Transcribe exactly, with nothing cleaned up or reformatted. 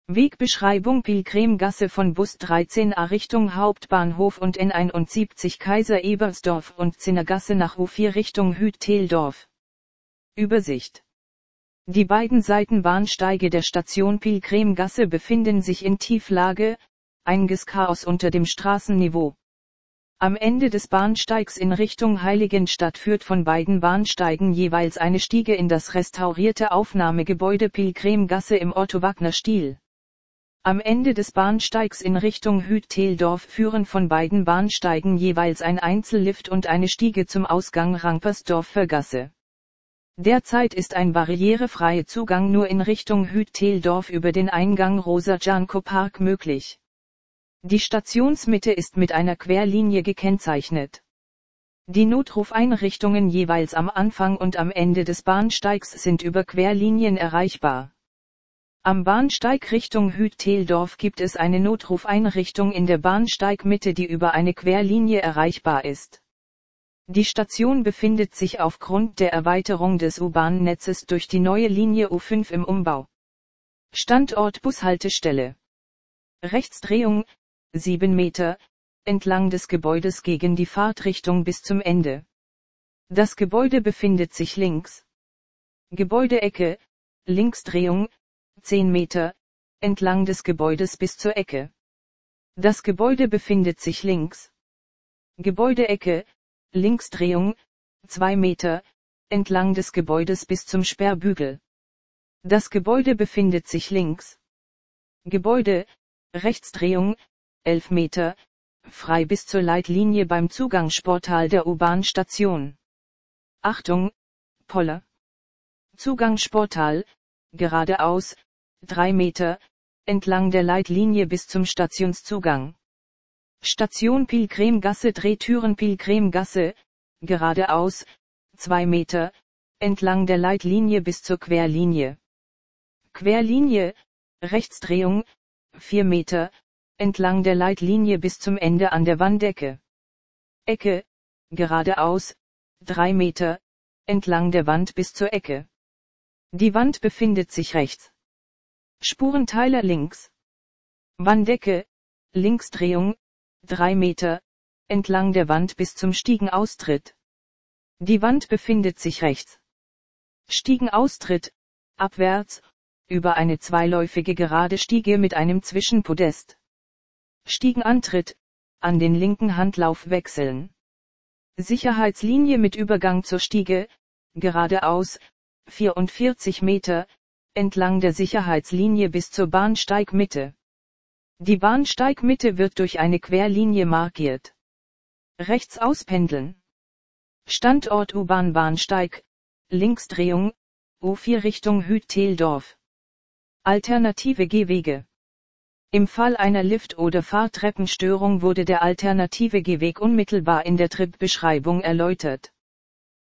Wegbeschreibung: Pilgrimgasse von Bus dreizehn a Richtung Hauptbahnhof und N einundsiebzig Kaiser-Ebersdorf und Zinnergasse nach U vier Richtung Hüt-Teldorf. Übersicht: Die beiden Seitenbahnsteige der Station Pilgrimgasse befinden sich in Tieflage, einiges Chaos unter dem Straßenniveau. Am Ende des Bahnsteigs in Richtung Heiligenstadt führt von beiden Bahnsteigen jeweils eine Stiege in das restaurierte Aufnahmegebäude Pilgrimgasse im Otto-Wagner-Stil. Am Ende des Bahnsteigs in Richtung Hüt-Teldorf führen von beiden Bahnsteigen jeweils ein Einzellift und eine Stiege zum Ausgang Rampersdorfer Gasse. Derzeit ist ein barrierefreier Zugang nur in Richtung Hüt-Teldorf über den Eingang Rosa-Janko-Park möglich. Die Stationsmitte ist mit einer Querlinie gekennzeichnet. Die Notrufeinrichtungen jeweils am Anfang und am Ende des Bahnsteigs sind über Querlinien erreichbar. Am Bahnsteig Richtung Hüt-Teldorf gibt es eine Notrufeinrichtung in der Bahnsteigmitte, die über eine Querlinie erreichbar ist. Die Station befindet sich aufgrund der Erweiterung des U-Bahn-Netzes durch die neue Linie U fünf im Umbau. Standort Bushaltestelle. Rechtsdrehung, sieben Meter, entlang des Gebäudes gegen die Fahrtrichtung bis zum Ende. Das Gebäude befindet sich links. Gebäudeecke, Linksdrehung, zehn Meter, entlang des Gebäudes bis zur Ecke. Das Gebäude befindet sich links. Gebäudeecke, Linksdrehung, zwei Meter, entlang des Gebäudes bis zum Sperrbügel. Das Gebäude befindet sich links. Gebäude, Rechtsdrehung, elf Meter, frei bis zur Leitlinie beim Zugangsportal der U-Bahn-Station. Achtung, Poller. Zugangsportal, geradeaus, drei Meter, entlang der Leitlinie bis zum Stationszugang. Station Pilgrimgasse Drehtüren Pilgrimgasse, geradeaus, zwei Meter, entlang der Leitlinie bis zur Querlinie. Querlinie, Rechtsdrehung, vier Meter, entlang der Leitlinie bis zum Ende an der Wandecke. Ecke, geradeaus, drei Meter, entlang der Wand bis zur Ecke. Die Wand befindet sich rechts. Spurenteiler links. Wandecke, Linksdrehung, drei Meter, entlang der Wand bis zum Stiegenaustritt. Die Wand befindet sich rechts. Stiegenaustritt, abwärts, über eine zweiläufige gerade Stiege mit einem Zwischenpodest. Stiegenantritt, an den linken Handlauf wechseln. Sicherheitslinie mit Übergang zur Stiege, geradeaus, vierundvierzig Meter, entlang der Sicherheitslinie bis zur Bahnsteigmitte. Die Bahnsteigmitte wird durch eine Querlinie markiert. Rechts auspendeln. Standort U-Bahn-Bahnsteig, Linksdrehung, U vier Richtung Hüt-Teldorf. Alternative Gehwege. Im Fall einer Lift- oder Fahrtreppenstörung wurde der alternative Gehweg unmittelbar in der Tripbeschreibung erläutert.